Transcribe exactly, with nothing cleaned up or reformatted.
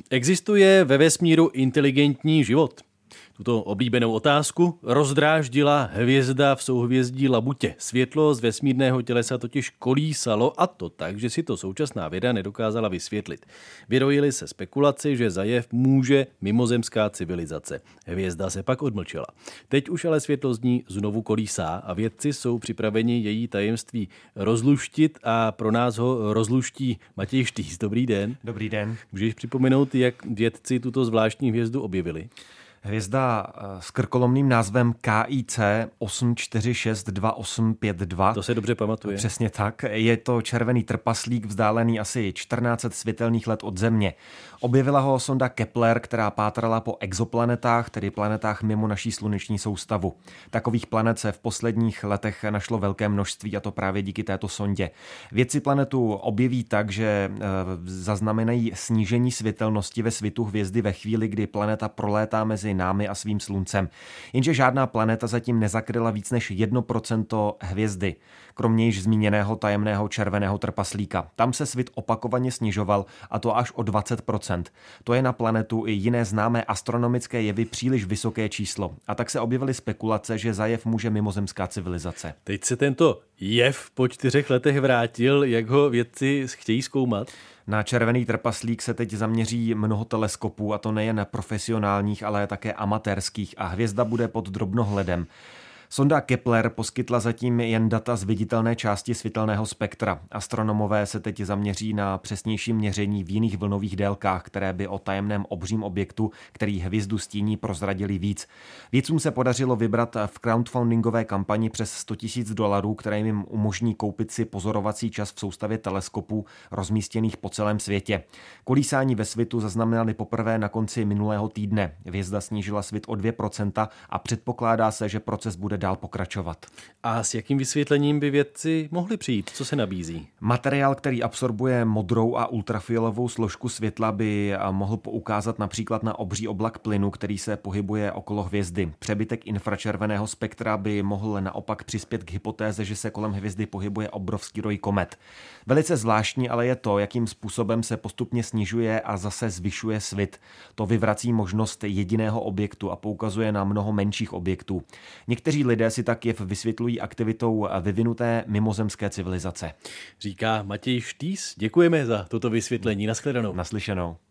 Existuje ve vesmíru inteligentní život? Tuto oblíbenou otázku rozdráždila hvězda v souhvězdí Labutě. Světlo z vesmírného tělesa totiž kolísalo, a to tak, že si to současná věda nedokázala vysvětlit. Vyrojily se spekulace, že za jev může mimozemská civilizace. Hvězda se pak odmlčela. Teď už ale světlo z ní znovu kolísá a vědci jsou připraveni její tajemství rozluštit a pro nás ho rozluští Matěj Štýs. Dobrý den. Dobrý den. Můžeš připomenout, jak vědci tuto zvláštní hvězdu objevili? Hvězda s krkolomným názvem K I C osm čtyři šest dva osm pět dva. To se dobře pamatuje. Přesně tak. Je to červený trpaslík vzdálený asi čtrnáct set světelných let od Země. Objevila ho sonda Kepler, která pátrala po exoplanetách, tedy planetách mimo naší sluneční soustavu. Takových planet se v posledních letech našlo velké množství, a to právě díky této sondě. Vědci planetu objeví tak, že zaznamenají snížení světelnosti ve svitu hvězdy ve chvíli, kdy planeta prolétá mezi námi a svým sluncem. Jenže žádná planeta zatím nezakryla víc než jedno procento hvězdy, kromě již zmíněného tajemného červeného trpaslíka. Tam se svit opakovaně snižoval, a to až o dvacet procent. To je na planetu i jiné známé astronomické jevy příliš vysoké číslo. A tak se objevily spekulace, že za jev může mimozemská civilizace. Teď se tento jev po čtyřech letech vrátil, jak ho vědci chtějí zkoumat? Na červený trpaslík se teď zaměří mnoho teleskopů, a to nejen profesionálních, ale také amatérských, a hvězda bude pod drobnohledem. Sonda Kepler poskytla zatím jen data z viditelné části světelného spektra. Astronomové se teď zaměří na přesnější měření v jiných vlnových délkách, které by o tajemném obřím objektu, který hvězdu stíní, prozradili víc. Vědcům se podařilo vybrat v crowdfundingové kampani přes sto tisíc dolarů, které jim umožní koupit si pozorovací čas v soustavě teleskopů rozmístěných po celém světě. Kolísání ve svitu zaznamenali poprvé na konci minulého týdne. Hvězda snížila svit o dvě procenta a předpokládá se, že proces bude dál pokračovat. A s jakým vysvětlením by vědci mohli přijít? Co se nabízí? Materiál, který absorbuje modrou a ultrafialovou složku světla, by mohl poukázat například na obří oblak plynu, který se pohybuje okolo hvězdy. Přebytek infračerveného spektra by mohl naopak přispět k hypotéze, že se kolem hvězdy pohybuje obrovský roj komet. Velice zvláštní ale je to, jakým způsobem se postupně snižuje a zase zvyšuje svit. To vyvrací možnost jediného objektu a poukazuje na mnoho menších objektů. Někteří lidé si tak jev vysvětlují aktivitou vyvinuté mimozemské civilizace. Říká Matěj Štýs. Děkujeme za toto vysvětlení. Nashledanou. Naslyšenou.